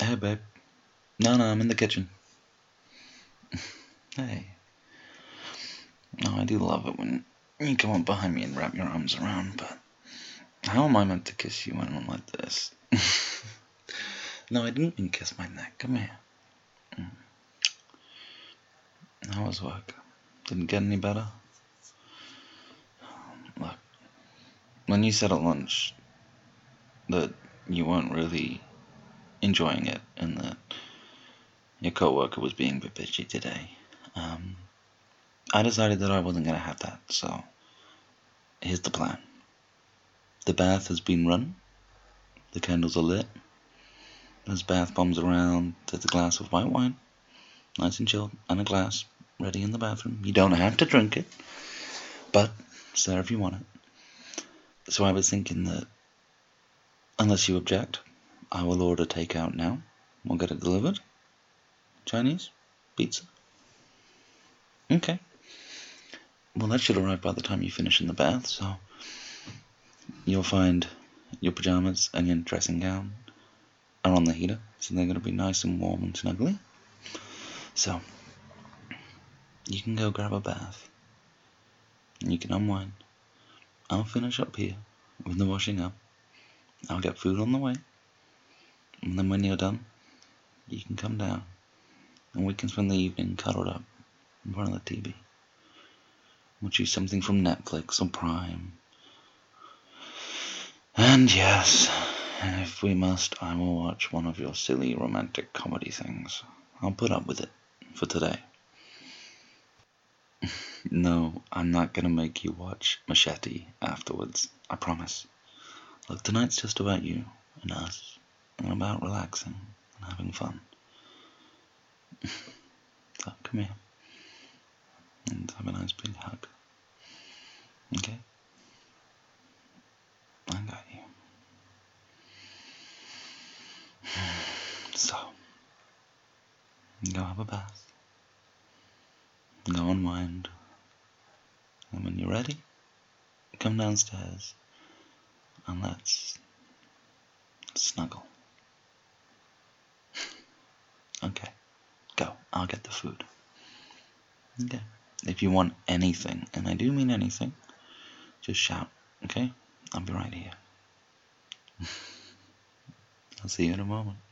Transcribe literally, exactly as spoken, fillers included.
Hey, babe. No, no, I'm in the kitchen. Hey. No, I do love it when you come up behind me and wrap your arms around, but how am I meant to kiss you when I'm like this? No, I didn't mean kiss my neck. Come here. Mm. How was work? Didn't get any better? Look, when you said at lunch that you weren't really enjoying it and that your coworker was being a bit bitchy today, um, I decided that I wasn't going to have that, so here's the plan. The bath has been run, the candles are lit, there's bath bombs around, there's a glass of white wine, nice and chilled, and a glass ready in the bathroom. You don't have to drink it, but it's there if you want it. So I was thinking that, unless you object, I will order takeout now. We'll get it delivered. Chinese? Pizza? Okay. Well, that should arrive by the time you finish in the bath, so you'll find your pajamas and your dressing gown are on the heater, so they're going to be nice and warm and snuggly. So, you can go grab a bath, and you can unwind. I'll finish up here with the washing up. I'll get food on the way, and then when you're done, you can come down, and we can spend the evening cuddled up in front of the T V. We'll choose something from Netflix or Prime. And yes, if we must, I will watch one of your silly romantic comedy things. I'll put up with it for today. No, I'm not gonna make you watch Machete afterwards. I promise. Look, tonight's just about you and us, and about relaxing and having fun. So, come here. And have a nice big hug. Okay? I got you. So, go have a bath. Go unwind. And when you're ready, come downstairs and let's snuggle. Okay, go. I'll get the food. Okay. If you want anything, and I do mean anything, just shout, okay? I'll be right here. I'll see you in a moment.